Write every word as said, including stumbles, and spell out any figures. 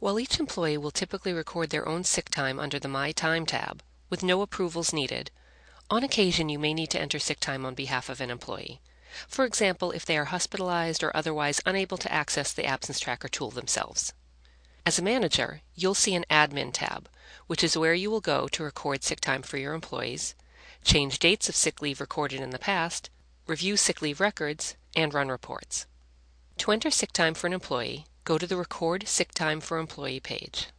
While each employee will typically record their own sick time under the My Time tab, with no approvals needed, on occasion you may need to enter sick time on behalf of an employee. For example, if they are hospitalized or otherwise unable to access the absence tracker tool themselves. As a manager, you'll see an Admin tab, which is where you will go to record sick time for your employees, change dates of sick leave recorded in the past, review sick leave records, and run reports. To enter sick time for an employee, go to the Record Sick Time for Employee page.